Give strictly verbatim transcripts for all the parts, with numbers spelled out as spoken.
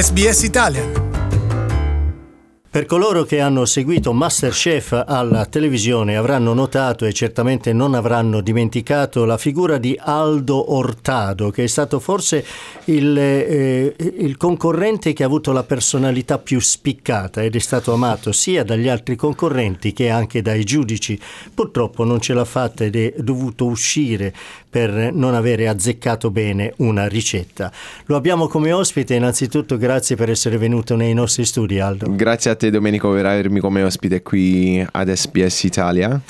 S B S Italian. Per coloro che hanno seguito MasterChef alla televisione avranno notato e certamente non avranno dimenticato la figura di Aldo Ortado, che è stato forse il, eh, il concorrente che ha avuto la personalità più spiccata ed è stato amato sia dagli altri concorrenti che anche dai giudici. Purtroppo non ce l'ha fatta ed è dovuto uscire per non avere azzeccato bene una ricetta. Lo abbiamo come ospite. Innanzitutto grazie per essere venuto nei nostri studi, Aldo. Grazie a te, Domenico, per avermi come ospite qui ad S B S Italia.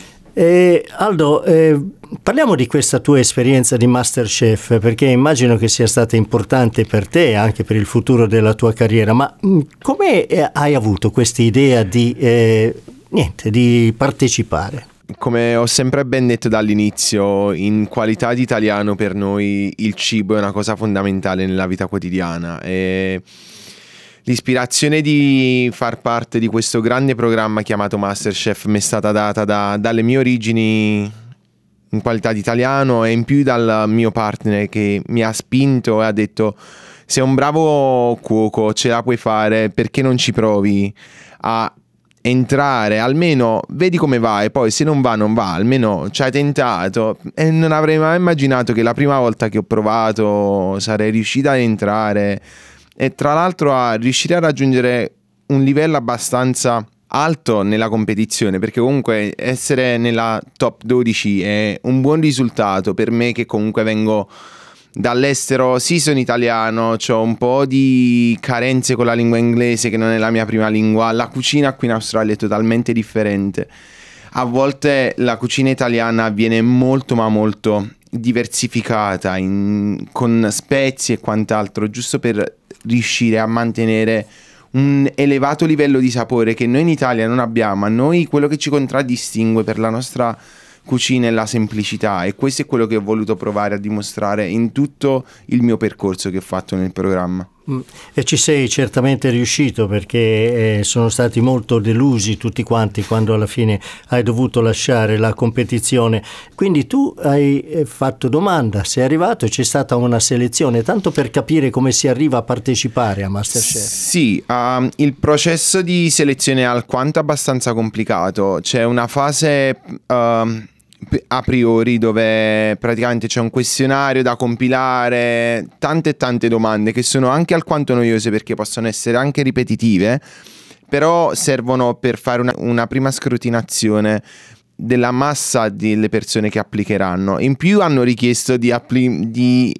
Eh, Aldo, eh, parliamo di questa tua esperienza di MasterChef, perché immagino che sia stata importante per te e anche per il futuro della tua carriera, ma mh, come eh, hai avuto questa idea di, eh, niente, di partecipare? Come ho sempre ben detto dall'inizio, in qualità di italiano per noi il cibo è una cosa fondamentale nella vita quotidiana e l'ispirazione di far parte di questo grande programma chiamato MasterChef mi è stata data da, dalle mie origini in qualità di italiano e in più dal mio partner che mi ha spinto e ha detto: sei un bravo cuoco, ce la puoi fare, perché non ci provi a entrare, almeno vedi come va e poi se non va non va, almeno ci hai tentato. E non avrei mai immaginato che la prima volta che ho provato sarei riuscita ad entrare e tra l'altro a riuscire a raggiungere un livello abbastanza alto nella competizione, perché comunque essere nella top dodici è un buon risultato per me che comunque vengo dall'estero. Sì, sono italiano, ho un po' di carenze con la lingua inglese che non è la mia prima lingua, la cucina qui in Australia è totalmente differente, a volte la cucina italiana viene molto ma molto diversificata in, con spezie e quant'altro, giusto per riuscire a mantenere un elevato livello di sapore che noi in Italia non abbiamo. A noi quello che ci contraddistingue per la nostra cucina è la semplicità e questo è quello che ho voluto provare a dimostrare in tutto il mio percorso che ho fatto nel programma. E ci sei certamente riuscito, perché eh, sono stati molto delusi tutti quanti quando alla fine hai dovuto lasciare la competizione. Quindi tu hai fatto domanda, sei arrivato e c'è stata una selezione, tanto per capire come si arriva a partecipare a MasterChef. Sì, uh, il processo di selezione è alquanto abbastanza complicato. C'è una fase Uh, a priori dove praticamente c'è un questionario da compilare, tante e tante domande che sono anche alquanto noiose perché possono essere anche ripetitive, però servono per fare una, una prima scrutinazione della massa delle persone che applicheranno. In più hanno richiesto di, appli- di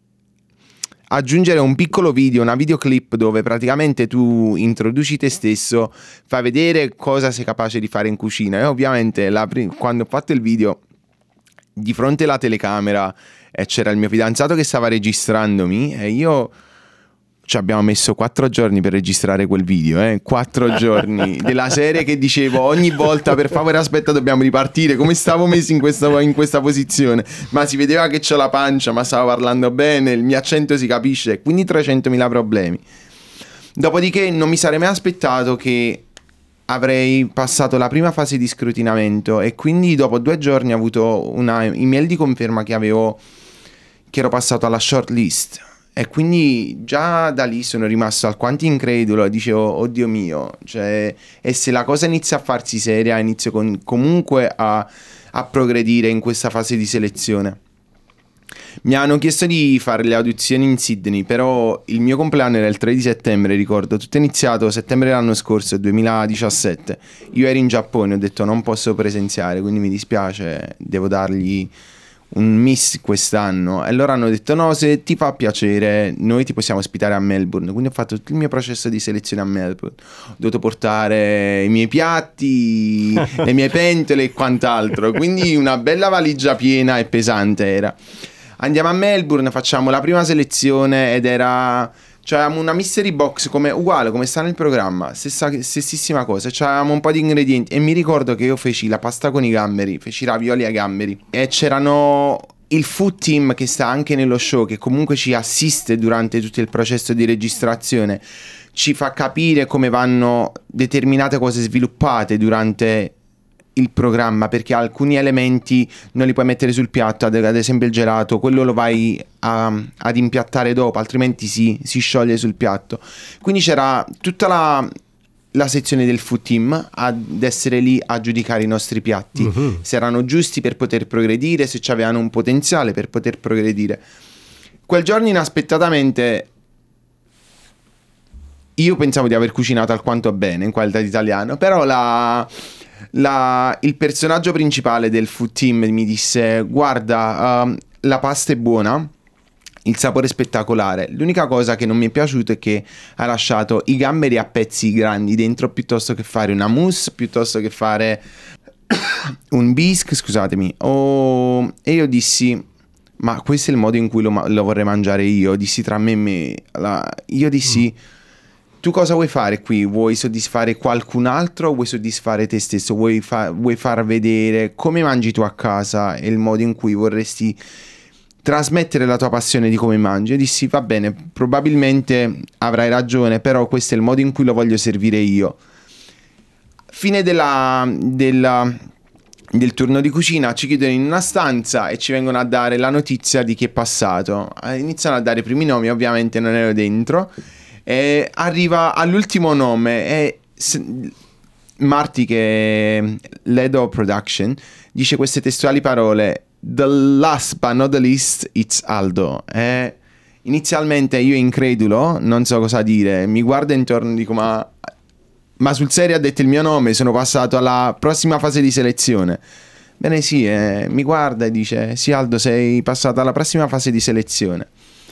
aggiungere un piccolo video, una videoclip dove praticamente tu introduci te stesso, fai vedere cosa sei capace di fare in cucina. E ovviamente la prim- quando ho fatto il video di fronte alla telecamera e c'era il mio fidanzato che stava registrandomi e io ci abbiamo messo quattro giorni per registrare quel video, eh? Quattro giorni della serie che dicevo ogni volta: per favore aspetta, dobbiamo ripartire. Come stavo messo in questa, in questa posizione? Ma si vedeva che c'ho la pancia, ma stavo parlando bene, il mio accento si capisce, quindi trecentomila problemi. Dopodiché non mi sarei mai aspettato che avrei passato la prima fase di scrutinamento e quindi dopo due giorni ho avuto una email di conferma che avevo che ero passato alla shortlist. E quindi già da lì sono rimasto alquanto incredulo e dicevo: oddio mio, cioè, e se la cosa inizia a farsi seria, inizio con, comunque a, a progredire in questa fase di selezione. Mi hanno chiesto di fare le audizioni in Sydney, però il mio compleanno era il tre di settembre, ricordo, tutto è iniziato a settembre dell'anno scorso, duemiladiciassette. Io ero in Giappone, ho detto non posso presenziare, quindi mi dispiace, devo dargli un miss quest'anno. E allora hanno detto: no, se ti fa piacere noi ti possiamo ospitare a Melbourne. Quindi ho fatto tutto il mio processo di selezione a Melbourne, ho dovuto portare i miei piatti, le mie pentole e quant'altro, quindi una bella valigia piena e pesante era. Andiamo a Melbourne, facciamo la prima selezione ed era, cioè, avevamo una mystery box come, uguale come sta nel programma, stessa, stessissima cosa, cioè, avevamo un po' di ingredienti e mi ricordo che io feci la pasta con i gamberi, feci i ravioli ai gamberi e c'erano il food team che sta anche nello show, che comunque ci assiste durante tutto il processo di registrazione, ci fa capire come vanno determinate cose sviluppate durante il programma, perché alcuni elementi non li puoi mettere sul piatto, ad, ad esempio il gelato, quello lo vai a, ad impiattare dopo, altrimenti si, si scioglie sul piatto. Quindi c'era tutta la, la sezione del food team ad essere lì a giudicare i nostri piatti, uh-huh. se erano giusti per poter progredire, se avevano un potenziale per poter progredire. Quel giorno inaspettatamente io pensavo di aver cucinato alquanto bene in qualità di italiano, però la... La, il personaggio principale del food team mi disse: guarda, uh, la pasta è buona, il sapore è spettacolare, l'unica cosa che non mi è piaciuto è che ha lasciato i gamberi a pezzi grandi dentro, piuttosto che fare una mousse, piuttosto che fare un bisque, scusatemi. Oh, e io dissi: ma questo è il modo in cui lo, lo vorrei mangiare io. Dissi tra me e me la, io dissi mm. Tu cosa vuoi fare qui? Vuoi soddisfare qualcun altro o vuoi soddisfare te stesso? Vuoi, fa- vuoi far vedere come mangi tu a casa e il modo in cui vorresti trasmettere la tua passione di come mangi? Io dissi: va bene, probabilmente avrai ragione, però questo è il modo in cui lo voglio servire io. Fine della, della, del turno di cucina, ci chiudono in una stanza e ci vengono a dare la notizia di chi è passato. Iniziano a dare i primi nomi, ovviamente non ero dentro. E arriva all'ultimo nome e Marty, che è l'head of production, dice queste testuali parole: the last but not the least, it's Aldo. E inizialmente io, incredulo, non so cosa dire, mi guardo intorno e dico: ma, ma sul serio ha detto il mio nome? Sono passato alla prossima fase di selezione. Bene, sì, eh, mi guarda e dice: sì Aldo, sei passato alla prossima fase di selezione.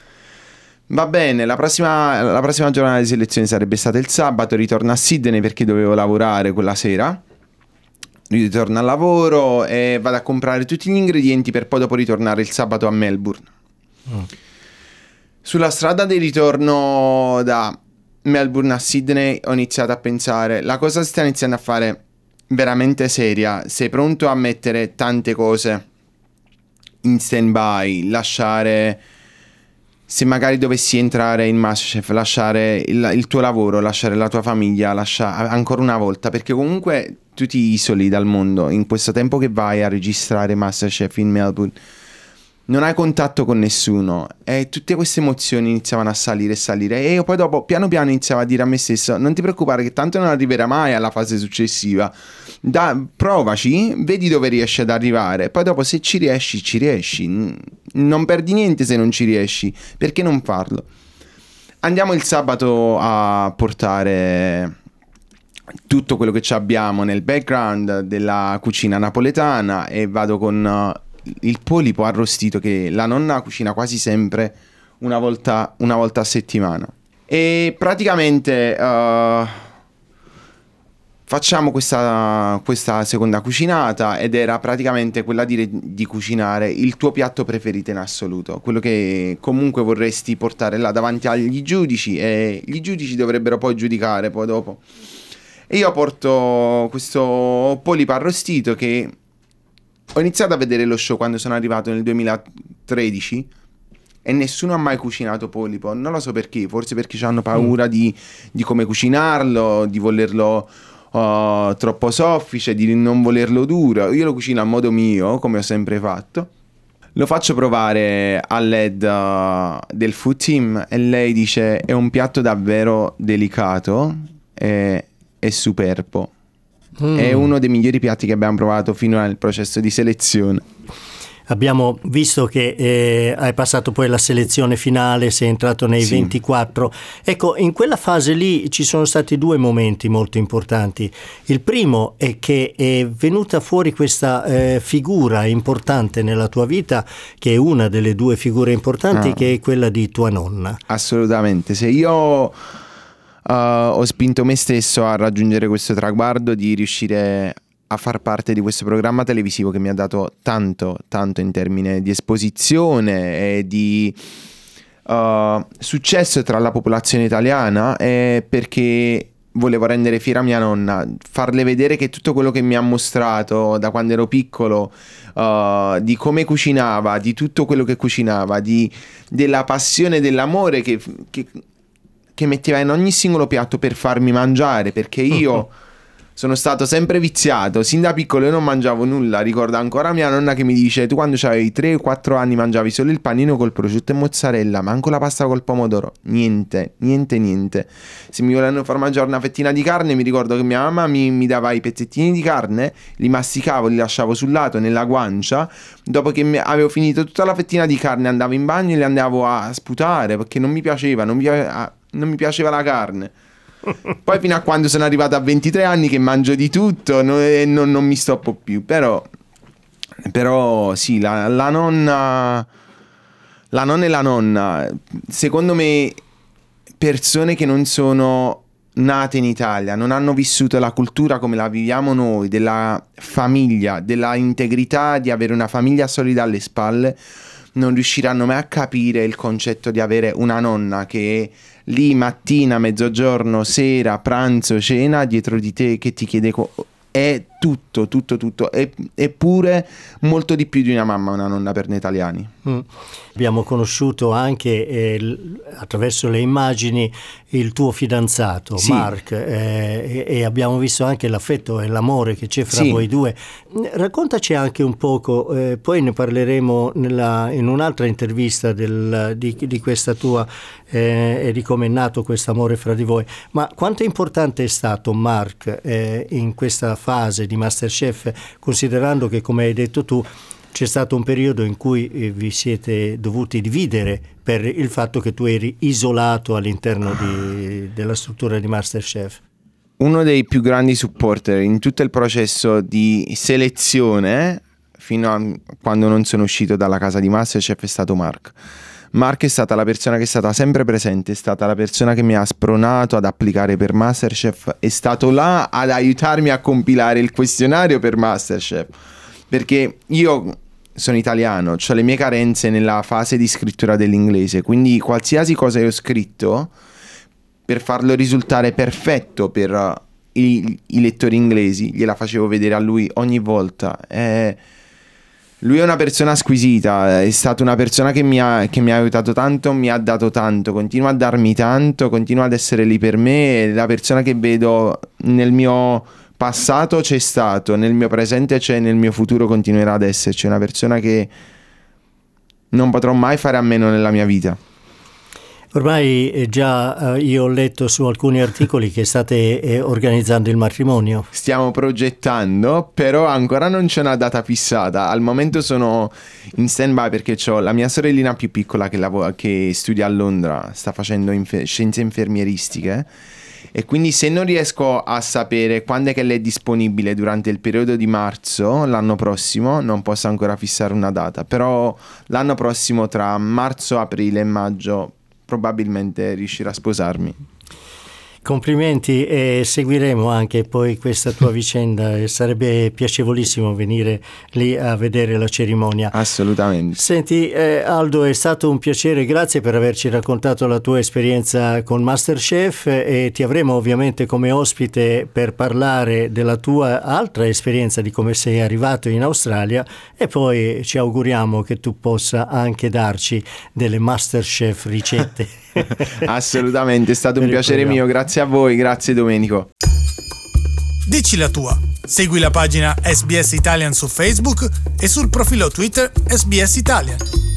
Va bene, la prossima, la prossima giornata di selezione sarebbe stata il sabato. Ritorno a Sydney perché dovevo lavorare quella sera. Ritorno al lavoro e vado a comprare tutti gli ingredienti per poi dopo ritornare il sabato a Melbourne. Mm. Sulla strada di ritorno da Melbourne a Sydney ho iniziato a pensare: la cosa si sta iniziando a fare veramente seria. Sei pronto a mettere tante cose in stand-by, lasciare... Se magari dovessi entrare in MasterChef, lasciare il, il tuo lavoro, lasciare la tua famiglia, lasciare ancora una volta, perché comunque tu ti isoli dal mondo in questo tempo che vai a registrare MasterChef in Melbourne, non hai contatto con nessuno e tutte queste emozioni iniziavano a salire e salire e io poi dopo piano piano iniziavo a dire a me stesso: non ti preoccupare che tanto non arriverà mai alla fase successiva, da, provaci, vedi dove riesci ad arrivare, poi dopo se ci riesci ci riesci, non perdi niente se non ci riesci, perché non farlo? Andiamo il sabato a portare tutto quello che ci abbiamo nel background della cucina napoletana e vado con il polipo arrostito che la nonna cucina quasi sempre una volta, una volta a settimana. E praticamente uh, facciamo questa, questa seconda cucinata ed era praticamente quella di, di cucinare il tuo piatto preferito in assoluto, quello che comunque vorresti portare là davanti agli giudici e gli giudici dovrebbero poi giudicare poi dopo. E io porto questo polipo arrostito che ho iniziato a vedere lo show quando sono arrivato nel duemilatredici e nessuno ha mai cucinato polipo. Non lo so perché, forse perché hanno paura mm. di, di come cucinarlo, di volerlo uh, troppo soffice, di non volerlo duro. Io lo cucino a modo mio, come ho sempre fatto. Lo faccio provare all'head uh, del food team e lei dice: è un piatto davvero delicato e, e superbo. Mm. È uno dei migliori piatti che abbiamo provato fino al processo di selezione. Abbiamo visto che eh, hai passato poi la selezione finale, sei entrato nei sì. ventiquattro. Ecco, in quella fase lì ci sono stati due momenti molto importanti. Il primo è che è venuta fuori questa eh, figura importante nella tua vita, che è una delle due figure importanti, ah. che è quella di tua nonna. Assolutamente. Se io Uh, ho spinto me stesso a raggiungere questo traguardo di riuscire a far parte di questo programma televisivo che mi ha dato tanto, tanto in termini di esposizione e di uh, successo tra la popolazione italiana, è perché volevo rendere fiera mia nonna, farle vedere che tutto quello che mi ha mostrato da quando ero piccolo, uh, di come cucinava, di tutto quello che cucinava, di, della passione, dell'amore che... che che metteva in ogni singolo piatto per farmi mangiare, perché io sono stato sempre viziato, sin da piccolo io non mangiavo nulla, ricordo ancora mia nonna che mi dice: tu quando avevi tre o quattro anni mangiavi solo il panino col prosciutto e mozzarella, manco la pasta col pomodoro, niente, niente, niente. Se mi volevano far mangiare una fettina di carne, mi ricordo che mia mamma mi, mi dava i pezzettini di carne, li masticavo, li lasciavo sul lato nella guancia, dopo che mi, avevo finito tutta la fettina di carne andavo in bagno e li andavo a sputare perché non mi piaceva, non mi, non mi piaceva la carne. Poi fino a quando sono arrivato a ventitré anni che mangio di tutto no, e non, non mi stoppo più. Però, però sì, la, la nonna, la nonna e la nonna, secondo me, persone che non sono nate in Italia, non hanno vissuto la cultura come la viviamo noi, della famiglia, della integrità, di avere una famiglia solida alle spalle, non riusciranno mai a capire il concetto di avere una nonna che è lì mattina, mezzogiorno, sera, pranzo, cena dietro di te, che ti chiede co- è tutto, tutto, tutto, e, eppure molto di più di una mamma, una nonna per noi italiani. Mm. Abbiamo conosciuto anche eh, l- attraverso le immagini il tuo fidanzato, sì. Mark, eh, e, e abbiamo visto anche l'affetto e l'amore che c'è fra sì. voi due. Raccontaci anche un poco, eh, poi ne parleremo nella, in un'altra intervista del, di, di questa tua eh, e di come è nato questo amore fra di voi, ma quanto è importante è stato Mark eh, in questa fase di MasterChef, considerando che, come hai detto tu, c'è stato un periodo in cui eh, vi siete dovuti dividere per il fatto che tu eri isolato all'interno di, della struttura di MasterChef. Uno dei più grandi supporter in tutto il processo di selezione, fino a quando non sono uscito dalla casa di MasterChef, è stato Mark. Mark è stata la persona che è stata sempre presente, è stata la persona che mi ha spronato ad applicare per MasterChef, è stato là ad aiutarmi a compilare il questionario per MasterChef, perché io sono italiano, ho le mie carenze nella fase di scrittura dell'inglese, quindi qualsiasi cosa io ho scritto, per farlo risultare perfetto per uh, i, i lettori inglesi, gliela facevo vedere a lui ogni volta. Eh, lui è una persona squisita, è stata una persona che mi, ha, che mi ha aiutato tanto, mi ha dato tanto, continua a darmi tanto, continua ad essere lì per me, è la persona che vedo nel mio passato c'è stato, nel mio presente c'è, nel mio futuro continuerà ad esserci, una persona che non potrò mai fare a meno nella mia vita. Ormai eh, già eh, io ho letto su alcuni articoli che state eh, organizzando il matrimonio. Stiamo progettando, però ancora non c'è una data fissata. Al momento sono in stand-by perché ho la mia sorellina più piccola che, lavora, che studia a Londra, sta facendo infer- scienze infermieristiche, e quindi se non riesco a sapere quando è che lei è disponibile durante il periodo di marzo l'anno prossimo, non posso ancora fissare una data, però l'anno prossimo tra marzo, aprile e maggio probabilmente riuscirà a sposarmi. Complimenti, e seguiremo anche poi questa tua vicenda e sarebbe piacevolissimo venire lì a vedere la cerimonia. Assolutamente. Senti eh, Aldo, è stato un piacere, grazie per averci raccontato la tua esperienza con MasterChef, e ti avremo ovviamente come ospite per parlare della tua altra esperienza, di come sei arrivato in Australia, e poi ci auguriamo che tu possa anche darci delle MasterChef ricette. Assolutamente, è stato un piacere mio, grazie a voi, grazie Domenico. Dici la tua, segui la pagina S B S Italian su Facebook e sul profilo Twitter S B S Italian.